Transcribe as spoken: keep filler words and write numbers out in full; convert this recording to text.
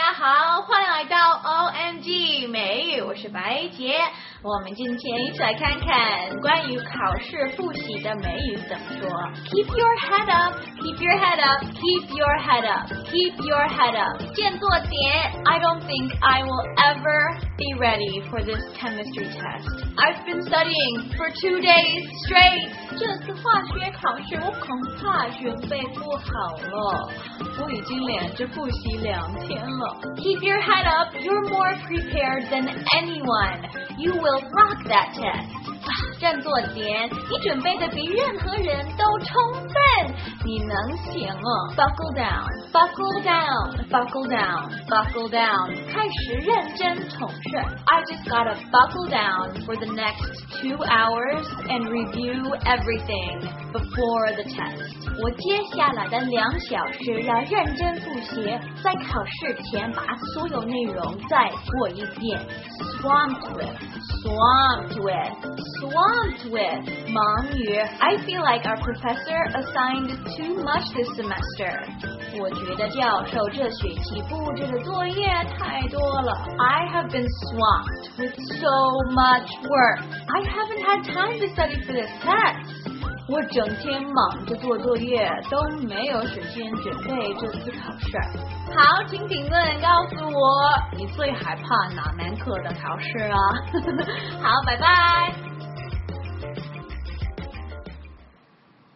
家好，欢迎来到 O M G 美语，我是白洁。我们今天一起来看看关于考试复习的美语怎么说。Keep your head up, keep your head up, keep your head up, keep your head up. 见作点 I don't think I will ever be ready for this chemistry test. I've been studying for two days straight. 这次化学考试我恐怕准备不好了，我已经连着复习两天了。Keep your head up, you're more prepared than anyone. You will rock that test. 站作点，你准备的比任何人都充分，你能行哦。Buckle down, buckle down, buckle down, buckle down. 开始认真统摄。I just gotta buckle down for the next two hours and review everything before the test. 我接下来的两小时要认真复习，在考试前把所有内容再过一遍。Swamped with, swamped with, swamped with. 忙于 I feel like our professor assigned too much this semester. 我觉得教授这学期布置的作业太多了。I have been swamped with so much work. I haven't had time to study for this test. 我整天忙着做作业，都没有时间准备这次考试。好，请评论告诉我，你最害怕哪门课的考试啊？好，拜拜。